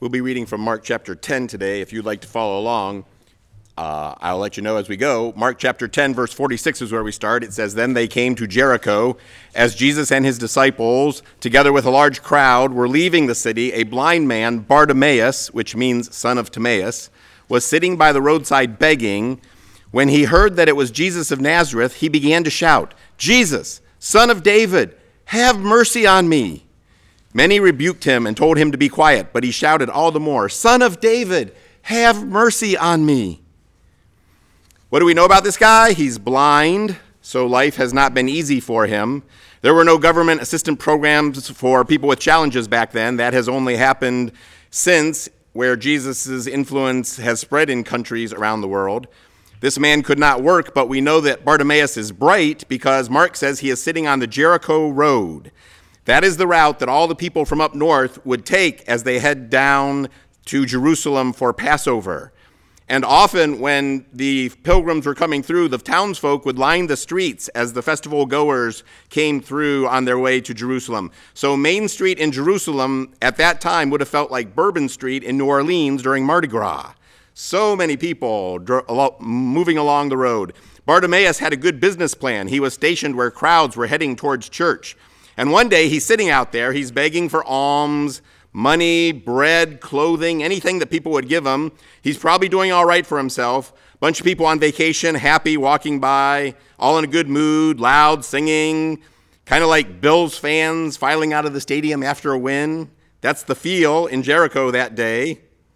We'll be reading from Mark chapter 10 today. If you'd like to follow along, I'll let you know as we go. Mark chapter 10, verse 46 is where we start. It says, "Then they came to Jericho. As Jesus and his disciples, together with a large crowd, were leaving the city, a blind man, Bartimaeus, which means son of Timaeus, was sitting by the roadside begging. When he heard that it was Jesus of Nazareth, he began to shout, 'Jesus, Son of David, have mercy on me.' Many rebuked him and told him to be quiet, but he shouted all the more, 'Son of David, have mercy on me.'" What do we know about this guy? He's blind, so life has not been easy for him. There were no government assistance programs for people with challenges back then. That has only happened since, where Jesus' influence has spread in countries around the world. This man could not work, but we know that Bartimaeus is bright because Mark says he is sitting on the Jericho road. That is the route that all the people from up north would take as they head down to Jerusalem for Passover. And often when the pilgrims were coming through, the townsfolk would line the streets as the festival goers came through on their way to Jerusalem. So Main Street in Jerusalem at that time would have felt like Bourbon Street in New Orleans during Mardi Gras. So many people moving along the road. Bartimaeus had a good business plan. He was stationed where crowds were heading towards church. And one day he's sitting out there, he's begging for alms, money, bread, clothing, anything that people would give him. He's probably doing all right for himself. Bunch of people on vacation, happy, walking by, all in a good mood, loud, singing, kind of like Bills fans filing out of the stadium after a win. That's the feel in Jericho that day.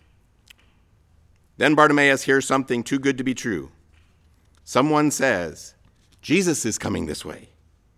Then Bartimaeus hears something too good to be true. Someone says, "Jesus is coming this way."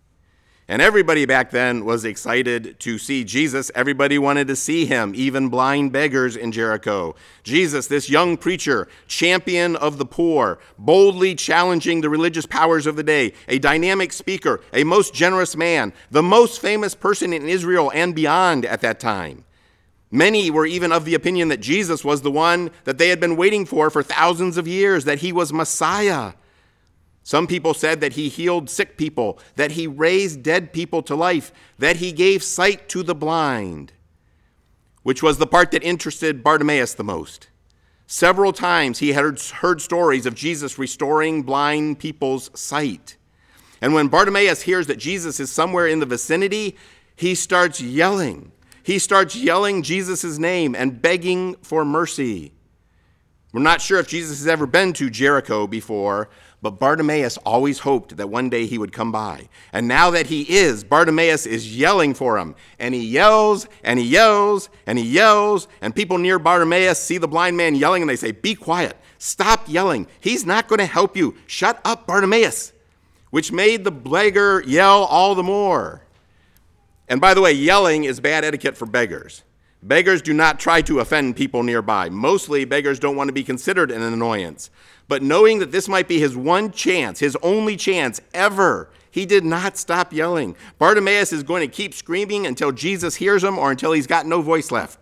And everybody back then was excited to see Jesus. Everybody wanted to see him, even blind beggars in Jericho. Jesus, this young preacher, champion of the poor, boldly challenging the religious powers of the day, a dynamic speaker, a most generous man, the most famous person in Israel and beyond at that time. Many were even of the opinion that Jesus was the one that they had been waiting for thousands of years, that he was Messiah. Some people said that he healed sick people, that he raised dead people to life, that he gave sight to the blind, which was the part that interested Bartimaeus the most. Several times he had heard stories of Jesus restoring blind people's sight. And when Bartimaeus hears that Jesus is somewhere in the vicinity, he starts yelling. He starts yelling Jesus' name and begging for mercy. We're not sure if Jesus has ever been to Jericho before, but Bartimaeus always hoped that one day he would come by. And now that he is, Bartimaeus is yelling for him. And he yells, and he yells, and he yells. And people near Bartimaeus see the blind man yelling, and they say, "Be quiet. Stop yelling. He's not going to help you. Shut up, Bartimaeus," which made the beggar yell all the more. And by the way, yelling is bad etiquette for beggars. Beggars do not try to offend people nearby. Mostly, beggars don't want to be considered an annoyance. But knowing that this might be his one chance, his only chance ever, he did not stop yelling. Bartimaeus is going to keep screaming until Jesus hears him or until he's got no voice left.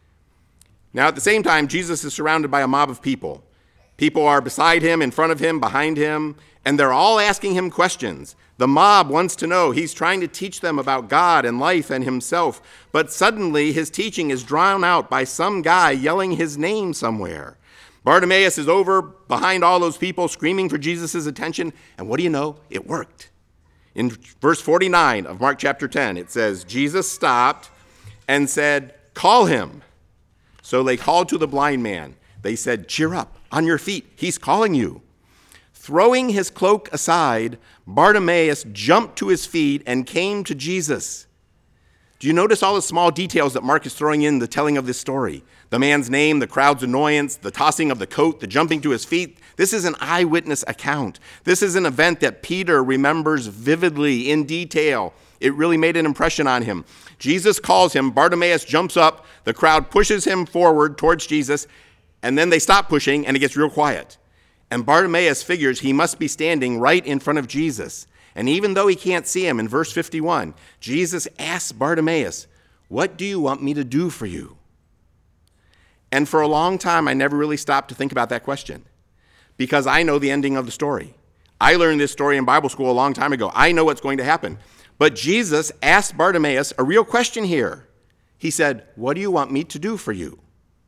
Now, at the same time, Jesus is surrounded by a mob of people. People are beside him, in front of him, behind him, and they're all asking him questions. The mob wants to know. He's trying to teach them about God and life and himself, but suddenly his teaching is drowned out by some guy yelling his name somewhere. Bartimaeus is over behind all those people screaming for Jesus' attention, and what do you know? It worked. In verse 49 of Mark chapter 10, it says, Jesus stopped and said, "Call him." So they called to the blind man. They said, "Cheer up, on your feet, he's calling you." Throwing his cloak aside, Bartimaeus jumped to his feet and came to Jesus. Do you notice all the small details that Mark is throwing in the telling of this story? The man's name, the crowd's annoyance, the tossing of the coat, the jumping to his feet. This is an eyewitness account. This is an event that Peter remembers vividly in detail. It really made an impression on him. Jesus calls him. Bartimaeus jumps up. The crowd pushes him forward towards Jesus, and then they stop pushing, and it gets real quiet. And Bartimaeus figures he must be standing right in front of Jesus. And even though he can't see him, in verse 51, Jesus asks Bartimaeus, "What do you want me to do for you?" And for a long time, I never really stopped to think about that question because I know the ending of the story. I learned this story in Bible school a long time ago. I know what's going to happen. But Jesus asked Bartimaeus a real question here. He said, "What do you want me to do for you?"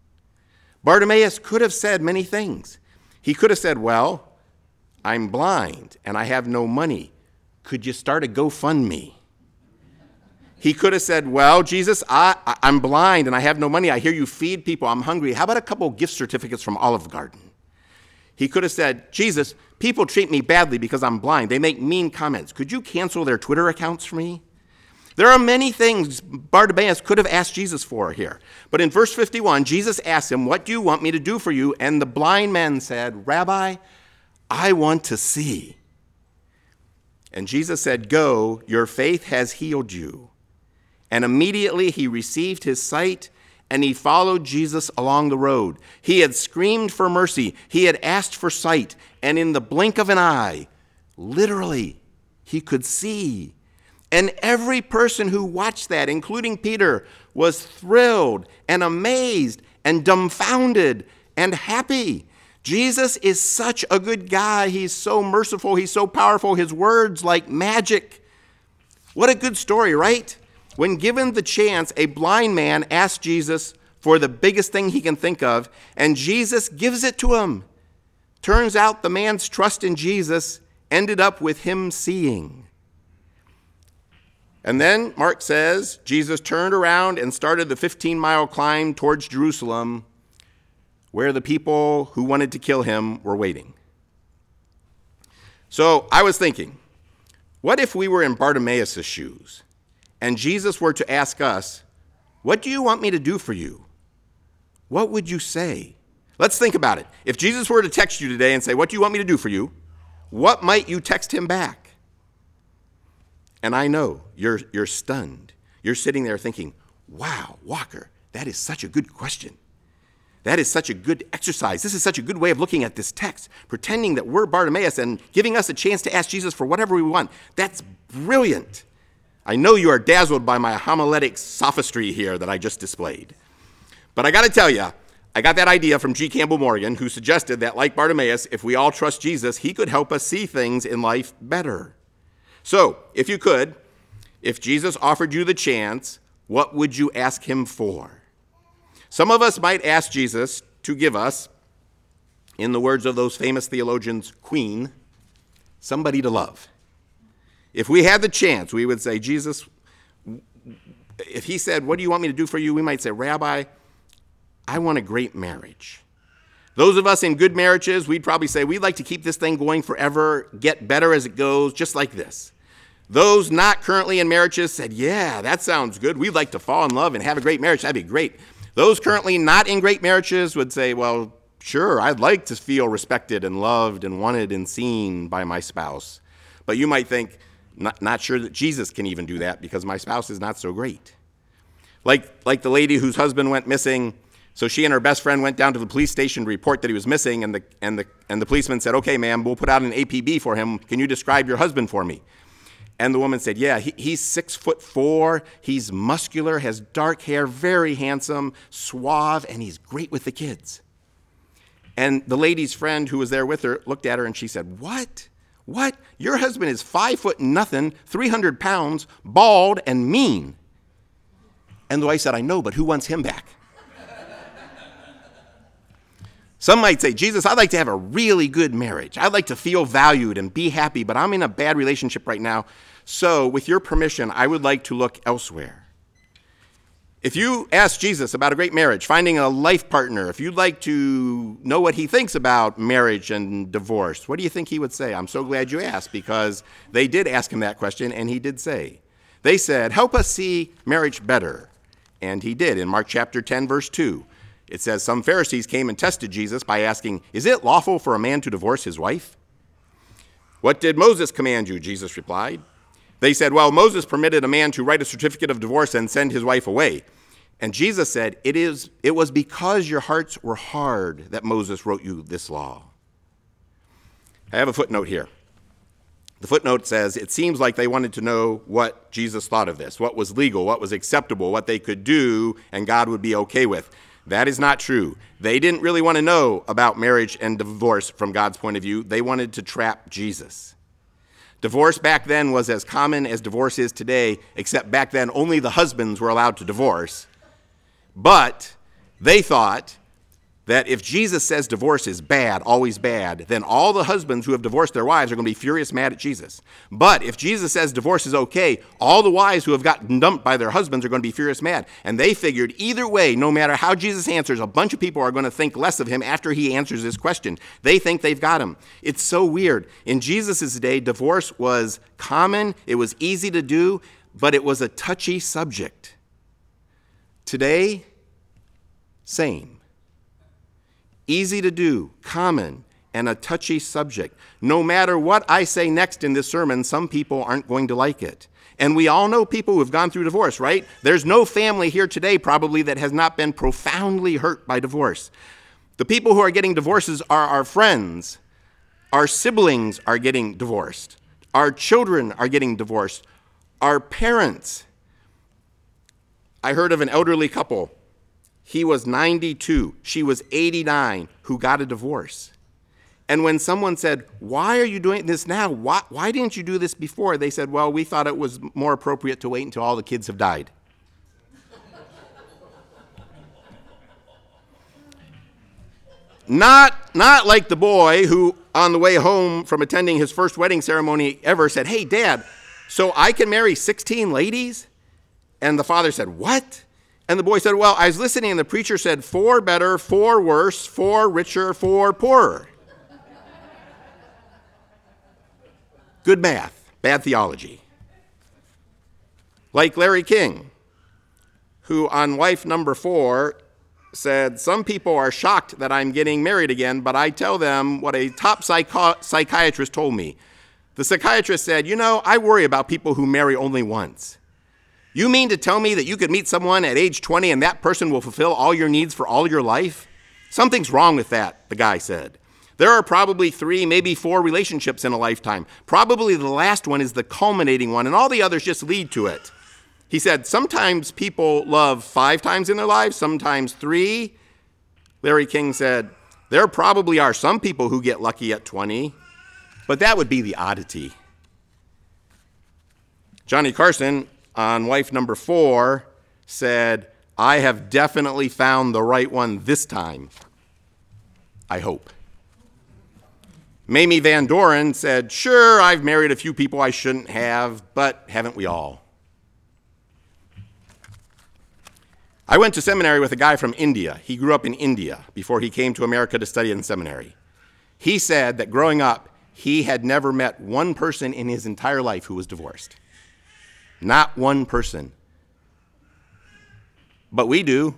Bartimaeus could have said many things. He could have said, well, I'm blind and I have no money. Could you start a GoFundMe? He could have said, well, Jesus, I'm blind and I have no money. I hear you feed people. I'm hungry. How about a couple gift certificates from Olive Garden? He could have said, Jesus, people treat me badly because I'm blind. They make mean comments. Could you cancel their Twitter accounts for me? There are many things Bartimaeus could have asked Jesus for here. But in verse 51, Jesus asked him, what do you want me to do for you? And the blind man said, Rabbi, I want to see. And Jesus said, go, your faith has healed you. And immediately he received his sight and he followed Jesus along the road. He had screamed for mercy. He had asked for sight. And in the blink of an eye, literally, he could see. And every person who watched that, including Peter, was thrilled and amazed and dumbfounded and happy. Jesus is such a good guy. He's so merciful. He's so powerful. His words like magic. What a good story, right? When given the chance, a blind man asked Jesus for the biggest thing he can think of, and Jesus gives it to him. Turns out the man's trust in Jesus ended up with him seeing. And then Mark says, Jesus turned around and started the 15-mile climb towards Jerusalem, where the people who wanted to kill him were waiting. So I was thinking, what if we were in Bartimaeus' shoes and Jesus were to ask us, what do you want me to do for you? What would you say? Let's think about it. If Jesus were to text you today and say, what do you want me to do for you? What might you text him back? And I know you're stunned. You're sitting there thinking, wow, Walker, that is such a good question. That is such a good exercise. This is such a good way of looking at this text, pretending that we're Bartimaeus and giving us a chance to ask Jesus for whatever we want. That's brilliant. I know you are dazzled by my homiletic sophistry here that I just displayed. But I got to tell you, I got that idea from G. Campbell Morgan, who suggested that, like Bartimaeus, if we all trust Jesus, he could help us see things in life better. So, if you could, if Jesus offered you the chance, what would you ask him for? Some of us might ask Jesus to give us, in the words of those famous theologians, Queen, somebody to love. If we had the chance, we would say, Jesus, if he said, what do you want me to do for you? We might say, Rabbi, I want a great marriage. Those of us in good marriages, we'd probably say, we'd like to keep this thing going forever, get better as it goes, just like this. Those not currently in marriages said, yeah, that sounds good. We'd like to fall in love and have a great marriage. That'd be great. Those currently not in great marriages would say, well, sure, I'd like to feel respected and loved and wanted and seen by my spouse. But you might think, not sure that Jesus can even do that because my spouse is not so great. Like the lady whose husband went missing, so she and her best friend went down to the police station to report that he was missing, and the policeman said, okay, ma'am, we'll put out an APB for him. Can you describe your husband for me? And the woman said, yeah, he's 6'4", he's muscular, has dark hair, very handsome, suave, and he's great with the kids. And the lady's friend who was there with her looked at her and she said, what? What? Your husband is 5'0", 300 pounds, bald, and mean. And the wife said, I know, but who wants him back? Some might say, Jesus, I'd like to have a really good marriage. I'd like to feel valued and be happy, but I'm in a bad relationship right now. So with your permission, I would like to look elsewhere. If you ask Jesus about a great marriage, finding a life partner, if you'd like to know what he thinks about marriage and divorce, what do you think he would say? I'm so glad you asked, because they did ask him that question, and he did say. They said, help us see marriage better. And he did in Mark chapter 10, verse 2. It says, some Pharisees came and tested Jesus by asking, is it lawful for a man to divorce his wife? What did Moses command you? Jesus replied. They said, well, Moses permitted a man to write a certificate of divorce and send his wife away. And Jesus said, it was because your hearts were hard that Moses wrote you this law. I have a footnote here. The footnote says, it seems like they wanted to know what Jesus thought of this, what was legal, what was acceptable, what they could do, and God would be okay with. That is not true. They didn't really want to know about marriage and divorce from God's point of view. They wanted to trap Jesus. Divorce back then was as common as divorce is today, except back then only the husbands were allowed to divorce. But they thought that if Jesus says divorce is bad, always bad, then all the husbands who have divorced their wives are going to be furious mad at Jesus. But if Jesus says divorce is okay, all the wives who have gotten dumped by their husbands are going to be furious mad. And they figured either way, no matter how Jesus answers, a bunch of people are going to think less of him after he answers this question. They think they've got him. It's so weird. In Jesus' day, divorce was common, it was easy to do, but it was a touchy subject. Today, same. Easy to do, common, and a touchy subject. No matter what I say next in this sermon, some people aren't going to like it. And we all know people who have gone through divorce, right? There's no family here today probably that has not been profoundly hurt by divorce. The people who are getting divorces are our friends. Our siblings are getting divorced. Our children are getting divorced. Our parents. I heard of an elderly couple. He was 92, she was 89, who got a divorce. And when someone said, why are you doing this now? Why didn't you do this before? They said, well, we thought it was more appropriate to wait until all the kids have died. Not like the boy who, on the way home from attending his first wedding ceremony ever, said, hey, Dad, so I can marry 16 ladies? And the father said, what? And the boy said, well, I was listening, and the preacher said, 4 better, 4 worse, 4 richer, 4 poorer. Good math, bad theology. Like Larry King, who on wife number 4 said, some people are shocked that I'm getting married again, but I tell them what a top psychiatrist told me. The psychiatrist said, I worry about people who marry only once. You mean to tell me that you could meet someone at age 20 and that person will fulfill all your needs for all your life? Something's wrong with that, the guy said. There are probably 3, maybe 4 relationships in a lifetime. Probably the last one is the culminating one, and all the others just lead to it. He said, sometimes people love 5 times in their lives, sometimes 3. Larry King said, there probably are some people who get lucky at 20, but that would be the oddity. Johnny Carson, on wife number 4, said, I have definitely found the right one this time. I hope. Mamie Van Doren said, sure, I've married a few people I shouldn't have, but haven't we all? I went to seminary with a guy from India. He grew up in India before he came to America to study in seminary. He said that growing up, he had never met one person in his entire life who was divorced. Not one person. But we do.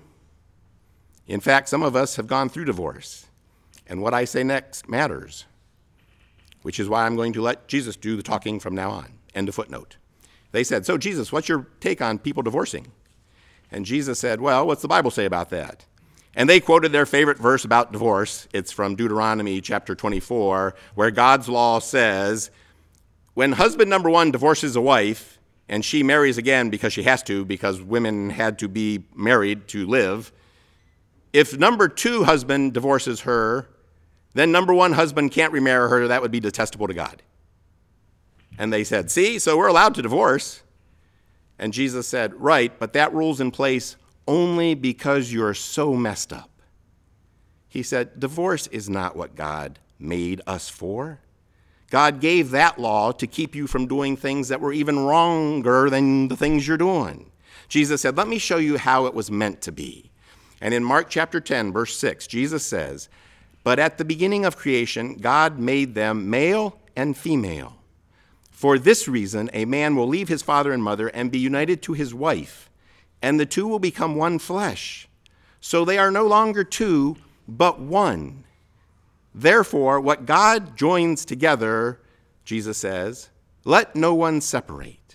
In fact, some of us have gone through divorce. And what I say next matters, which is why I'm going to let Jesus do the talking from now on. End of footnote. They said, so Jesus, what's your take on people divorcing? And Jesus said, well, what's the Bible say about that? And they quoted their favorite verse about divorce. It's from Deuteronomy chapter 24, where God's law says, when husband number 1 divorces a wife, and she marries again because she has to, because women had to be married to live, if number 2 husband divorces her, then number 1 husband can't remarry her. That would be detestable to God. And they said, see, so we're allowed to divorce. And Jesus said, right, but that rule's in place only because you're so messed up. He said, divorce is not what God made us for. God gave that law to keep you from doing things that were even wronger than the things you're doing. Jesus said, let me show you how it was meant to be. And in Mark chapter 10, verse 6, Jesus says, but at the beginning of creation, God made them male and female. For this reason, a man will leave his father and mother and be united to his wife, and the two will become one flesh. So they are no longer 2, but 1. Therefore, what God joins together, Jesus says, let no one separate.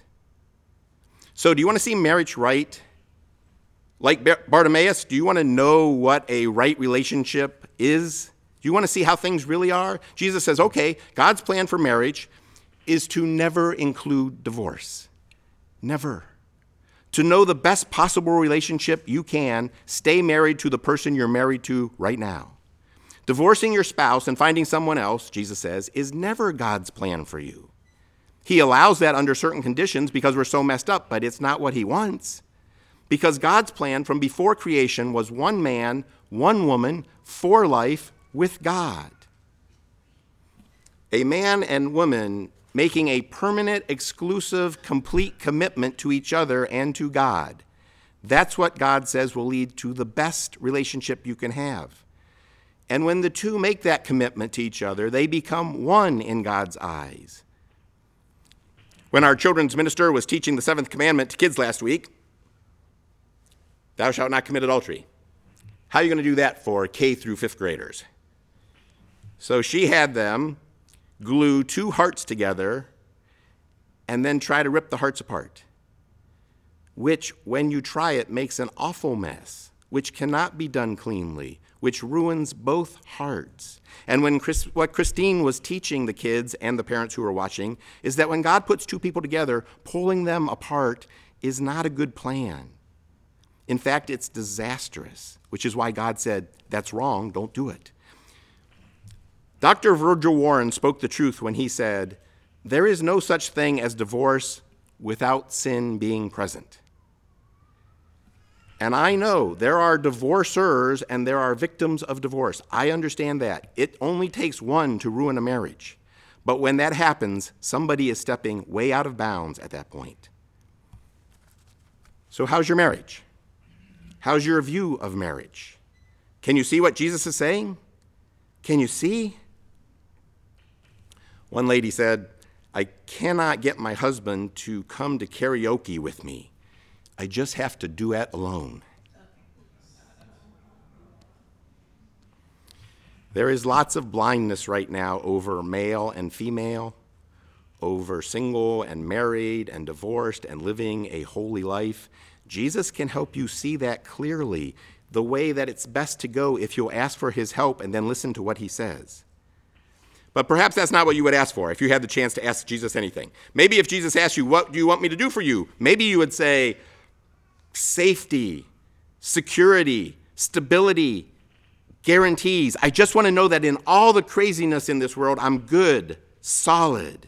So do you want to see marriage right? Like Bartimaeus, do you want to know what a right relationship is? Do you want to see how things really are? Jesus says, okay, God's plan for marriage is to never include divorce. Never. To know the best possible relationship you can, stay married to the person you're married to right now. Divorcing your spouse and finding someone else, Jesus says, is never God's plan for you. He allows that under certain conditions because we're so messed up, but it's not what he wants. Because God's plan from before creation was one man, one woman, for life with God. A man and woman making a permanent, exclusive, complete commitment to each other and to God. That's what God says will lead to the best relationship you can have. And when the two make that commitment to each other, they become one in God's eyes. When our children's minister was teaching the seventh commandment to kids last week, thou shalt not commit adultery. How are you going to do that for K through fifth graders? So she had them glue two hearts together and then try to rip the hearts apart, which, when you try it, makes an awful mess, which cannot be done cleanly, which ruins both hearts. And what Christine was teaching the kids and the parents who were watching is that when God puts two people together, pulling them apart is not a good plan. In fact, it's disastrous, which is why God said, that's wrong, don't do it. Dr. Virgil Warren spoke the truth when he said, there is no such thing as divorce without sin being present. And I know there are divorcers and there are victims of divorce. I understand that. It only takes one to ruin a marriage. But when that happens, somebody is stepping way out of bounds at that point. So how's your marriage? How's your view of marriage? Can you see what Jesus is saying? Can you see? One lady said, I cannot get my husband to come to karaoke with me. I just have to duet alone. There is lots of blindness right now over male and female, over single and married and divorced and living a holy life. Jesus can help you see that clearly, the way that it's best to go if you'll ask for his help and then listen to what he says. But perhaps that's not what you would ask for if you had the chance to ask Jesus anything. Maybe if Jesus asked you, what do you want me to do for you? Maybe you would say, safety, security, stability, guarantees. I just want to know that in all the craziness in this world, I'm good, solid.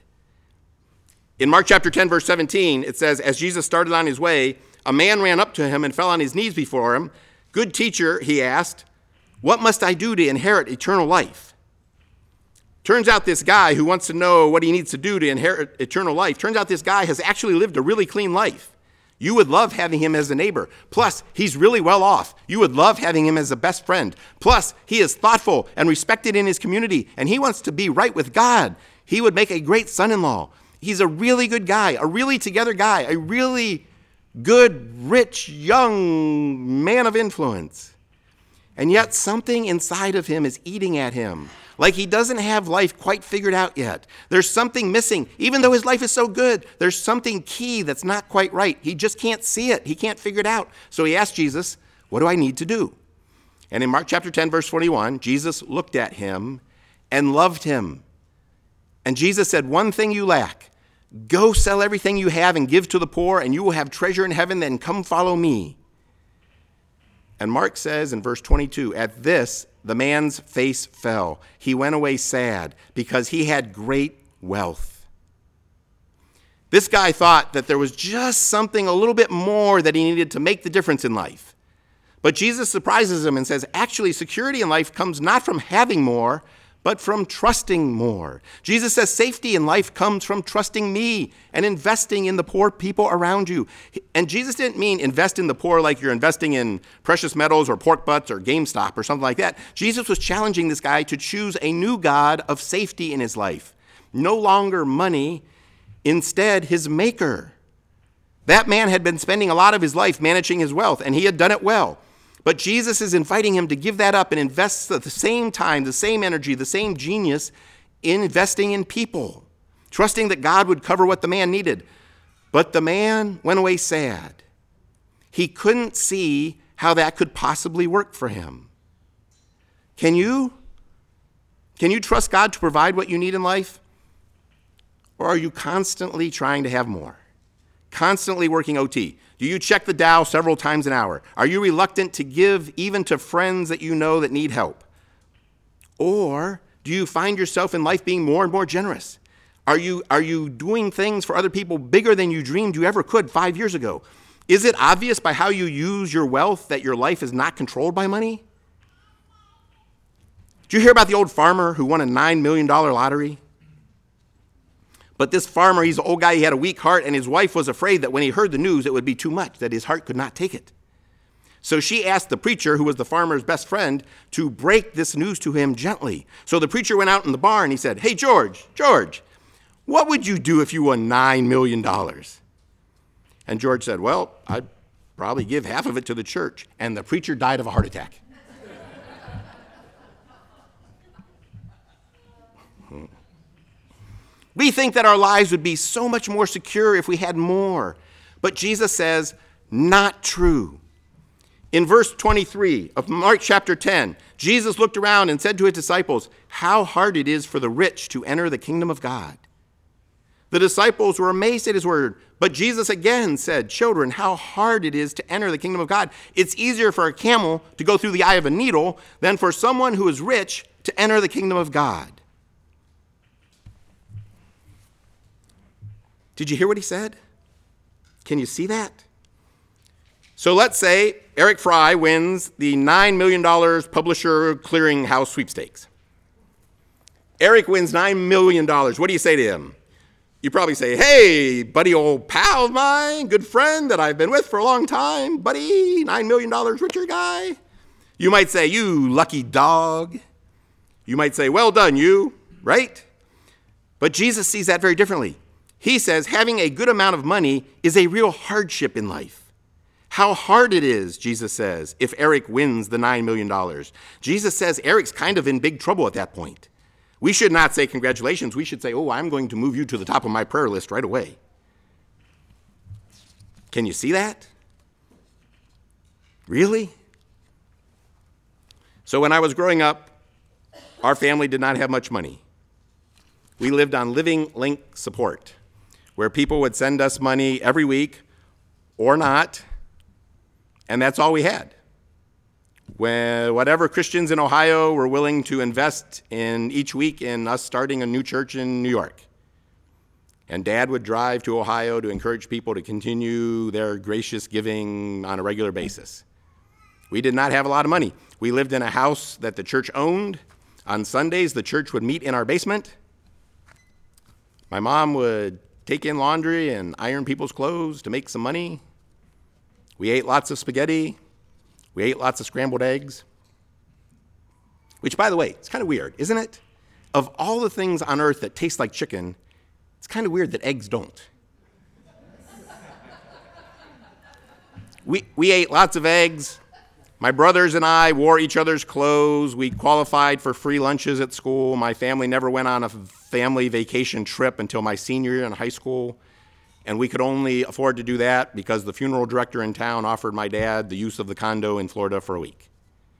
In Mark chapter 10, verse 17, it says, as Jesus started on his way, a man ran up to him and fell on his knees before him. Good teacher, he asked, what must I do to inherit eternal life? Turns out this guy who wants to know what he needs to do to inherit eternal life, turns out this guy has actually lived a really clean life. You would love having him as a neighbor. Plus, he's really well off. You would love having him as a best friend. Plus, he is thoughtful and respected in his community, and he wants to be right with God. He would make a great son-in-law. He's a really good guy, a really together guy, a really good, rich, young man of influence. And yet something inside of him is eating at him. Like he doesn't have life quite figured out yet. There's something missing. Even though his life is so good, there's something key that's not quite right. He just can't see it. He can't figure it out. So he asked Jesus, what do I need to do? And in Mark chapter 10, verse 21, Jesus looked at him and loved him. And Jesus said, one thing you lack. Go sell everything you have and give to the poor, and you will have treasure in heaven. Then come follow me. And Mark says in verse 22, at this, the man's face fell. He went away sad because he had great wealth. This guy thought that there was just something a little bit more that he needed to make the difference in life. But Jesus surprises him and says, actually, security in life comes not from having more, but from trusting more. Jesus says safety in life comes from trusting me and investing in the poor people around you. And Jesus didn't mean invest in the poor like you're investing in precious metals or pork butts or GameStop or something like that. Jesus was challenging this guy to choose a new God of safety in his life. No longer money, instead his maker. That man had been spending a lot of his life managing his wealth, and he had done it well. But Jesus is inviting him to give that up and invest at the same time, the same energy, the same genius in investing in people, trusting that God would cover what the man needed. But the man went away sad. He couldn't see how that could possibly work for him. Can you trust God to provide what you need in life? Or are you constantly trying to have more? Constantly working OT? Do you check the Dow several times an hour? Are you reluctant to give even to friends that you know that need help? Or do you find yourself in life being more and more generous? Are you doing things for other people bigger than you dreamed you ever could 5 years ago? Is it obvious by how you use your wealth that your life is not controlled by money? Did you hear about the old farmer who won a $9 million lottery? But this farmer, he's an old guy, he had a weak heart, and his wife was afraid that when he heard the news, it would be too much, that his heart could not take it. So she asked the preacher, who was the farmer's best friend, to break this news to him gently. So the preacher went out in the bar and he said, "Hey, George, what would you do if you won $9 million? And George said, "Well, I'd probably give half of it to the church." And the preacher died of a heart attack. We think that our lives would be so much more secure if we had more. But Jesus says, not true. In verse 23 of Mark chapter 10, Jesus looked around and said to his disciples, "How hard it is for the rich to enter the kingdom of God." The disciples were amazed at his word, but Jesus again said, "Children, how hard it is to enter the kingdom of God. It's easier for a camel to go through the eye of a needle than for someone who is rich to enter the kingdom of God." Did you hear what he said? Can you see that? So let's say Eric Fry wins the $9 million Publisher Clearinghouse sweepstakes. Eric wins $9 million. What do you say to him? You probably say, "Hey, buddy, old pal of mine, good friend that I've been with for a long time, buddy, $9 million richer guy." You might say, "You lucky dog." You might say, "Well done, you," right? But Jesus sees that very differently. He says having a good amount of money is a real hardship in life. How hard it is, Jesus says, if Eric wins the $9 million. Jesus says Eric's kind of in big trouble at that point. We should not say congratulations. We should say, "Oh, I'm going to move you to the top of my prayer list right away." Can you see that? Really? So when I was growing up, our family did not have much money. We lived on Living Link support, where people would send us money every week or not, and that's all we had. When whatever Christians in Ohio were willing to invest in each week in us starting a new church in New York. And Dad would drive to Ohio to encourage people to continue their gracious giving on a regular basis. We did not have a lot of money. We lived in a house that the church owned. On Sundays, the church would meet in our basement. My mom would take in laundry and iron people's clothes to make some money. We ate lots of spaghetti. We ate lots of scrambled eggs. Which, by the way, it's kind of weird, isn't it? Of all the things on earth that taste like chicken, it's kind of weird that eggs don't. We ate lots of eggs. My brothers and I wore each other's clothes. We qualified for free lunches at school. My family never went on a family vacation trip until my senior year in high school. And we could only afford to do that because the funeral director in town offered my dad the use of the condo in Florida for a week.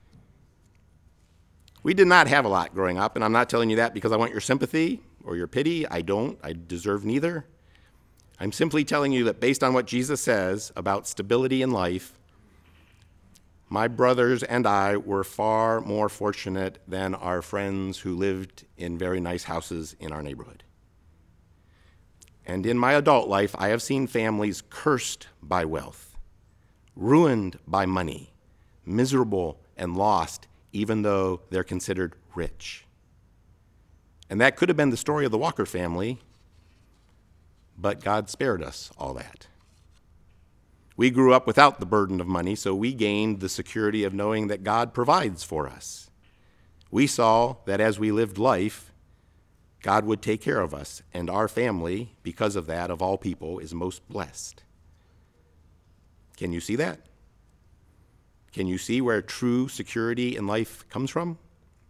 We did not have a lot growing up, and I'm not telling you that because I want your sympathy or your pity. I don't. I deserve neither. I'm simply telling you that based on what Jesus says about stability in life, my brothers and I were far more fortunate than our friends who lived in very nice houses in our neighborhood. And in my adult life, I have seen families cursed by wealth, ruined by money, miserable and lost, even though they're considered rich. And that could have been the story of the Walker family, but God spared us all that. We grew up without the burden of money, so we gained the security of knowing that God provides for us. We saw that as we lived life, God would take care of us, and our family, because of that, of all people, is most blessed. Can you see that? Can you see where true security in life comes from?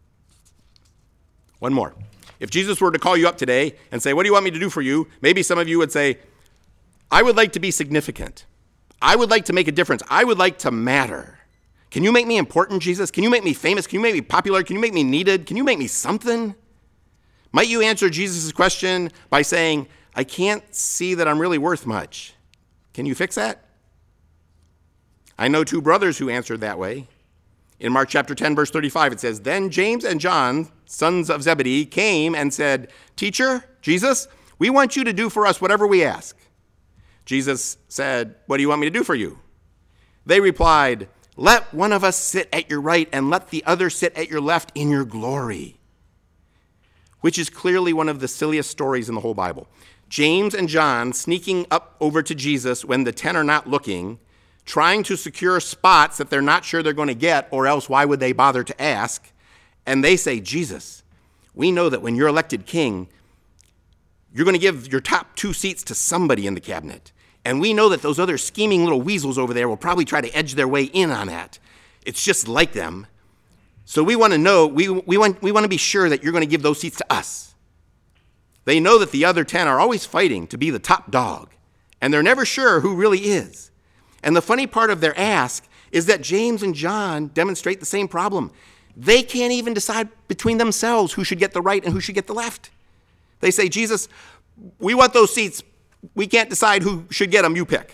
One more. If Jesus were to call you up today and say, "What do you want me to do for you?" Maybe some of you would say, "I would like to be significant. I would like to make a difference. I would like to matter. Can you make me important, Jesus? Can you make me famous? Can you make me popular? Can you make me needed? Can you make me something?" Might you answer Jesus' question by saying, "I can't see that I'm really worth much. Can you fix that?" I know two brothers who answered that way. In Mark chapter 10, verse 35, it says, "Then James and John, sons of Zebedee, came and said, 'Teacher, Jesus, we want you to do for us whatever we ask.' Jesus said, "What do you want me to do for you?" They replied, "Let one of us sit at your right and let the other sit at your left in your glory," which is clearly one of the silliest stories in the whole Bible. James and John sneaking up over to Jesus when the 10 are not looking, trying to secure spots that they're not sure they're going to get, or else why would they bother to ask? And they say, "Jesus, we know that when you're elected king, you're going to give your top 2 seats to somebody in the cabinet. And we know that those other scheming little weasels over there will probably try to edge their way in on that. It's just like them. So we want to know, we want to be sure that you're going to give those seats to us." They know that the other 10 are always fighting to be the top dog, and they're never sure who really is. And the funny part of their ask is that James and John demonstrate the same problem. They can't even decide between themselves who should get the right and who should get the left. They say, "Jesus, we want those seats. We can't decide who should get them. You pick."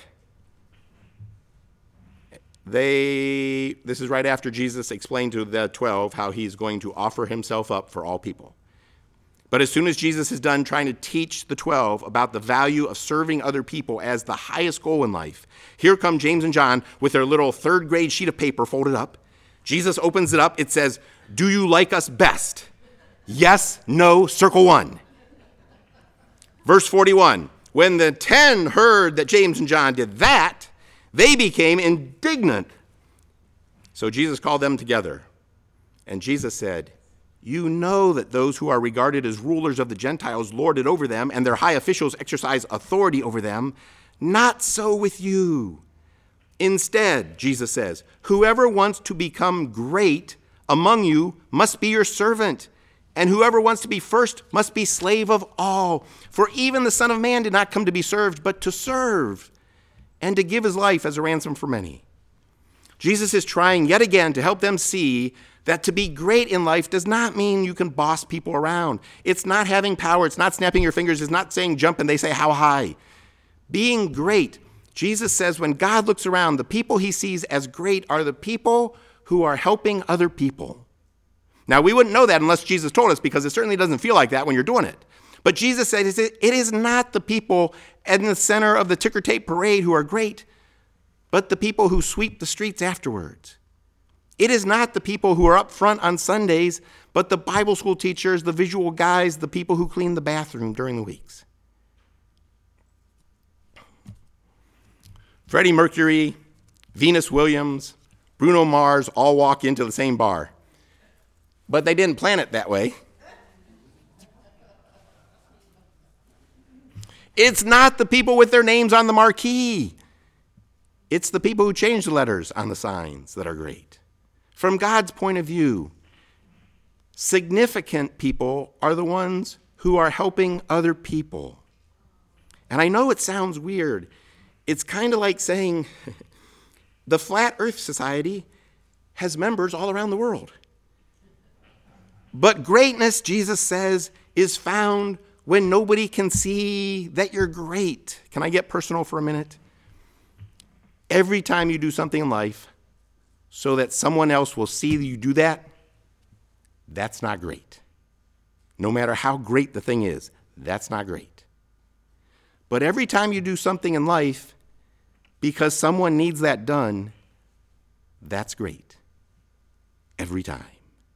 This is right after Jesus explained to the 12 how he's going to offer himself up for all people. But as soon as Jesus is done trying to teach the 12 about the value of serving other people as the highest goal in life, here come James and John with their little 3rd grade sheet of paper folded up. Jesus opens it up. It says, "Do you like us best? Yes, no, circle 1. Verse 41, when the 10 heard that James and John did that, they became indignant. So Jesus called them together, and Jesus said, "You know that those who are regarded as rulers of the Gentiles lord it over them, and their high officials exercise authority over them. Not so with you. Instead," Jesus says, "whoever wants to become great among you must be your servant, and whoever wants to be first must be slave of all. For even the Son of Man did not come to be served, but to serve, and to give his life as a ransom for many." Jesus is trying yet again to help them see that to be great in life does not mean you can boss people around. It's not having power. It's not snapping your fingers. It's not saying jump and they say how high. Being great, Jesus says when God looks around, the people he sees as great are the people who are helping other people. Now, we wouldn't know that unless Jesus told us, because it certainly doesn't feel like that when you're doing it. But Jesus said it is not the people in the center of the ticker tape parade who are great, but the people who sweep the streets afterwards. It is not the people who are up front on Sundays, but the Bible school teachers, the visual guys, the people who clean the bathroom during the weeks. Freddie Mercury, Venus Williams, Bruno Mars all walk into the same bar. But they didn't plan it that way. It's not the people with their names on the marquee. It's the people who change the letters on the signs that are great. From God's point of view, significant people are the ones who are helping other people. And I know it sounds weird. It's kind of like saying the Flat Earth Society has members all around the world. But greatness, Jesus says, is found when nobody can see that you're great. Can I get personal for a minute? Every time you do something in life so that someone else will see you do that, that's not great. No matter how great the thing is, that's not great. But every time you do something in life because someone needs that done, that's great. Every time.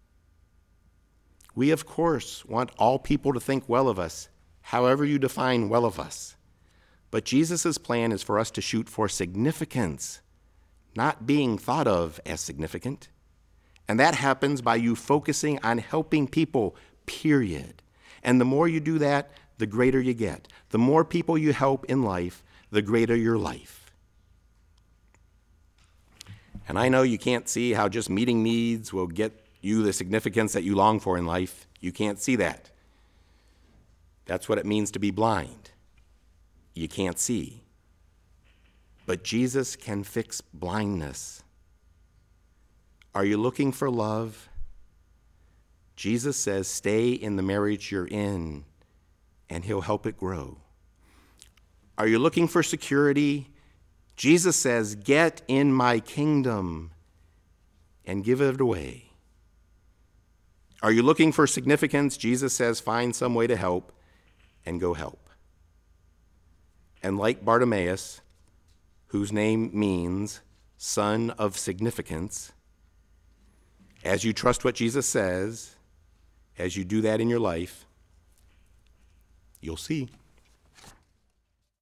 We, of course, want all people to think well of us, however you define well of us. But Jesus' plan is for us to shoot for significance, not being thought of as significant. And that happens by you focusing on helping people, period. And the more you do that, the greater you get. The more people you help in life, the greater your life. And I know you can't see how just meeting needs will get you the significance that you long for in life. You can't see that. That's what it means to be blind. You can't see. But Jesus can fix blindness. Are you looking for love? Jesus says, stay in the marriage you're in, and he'll help it grow. Are you looking for security? Jesus says, get in my kingdom and give it away. Are you looking for significance? Jesus says, find some way to help and go help. And like Bartimaeus, whose name means son of significance, as you trust what Jesus says, as you do that in your life, you'll see.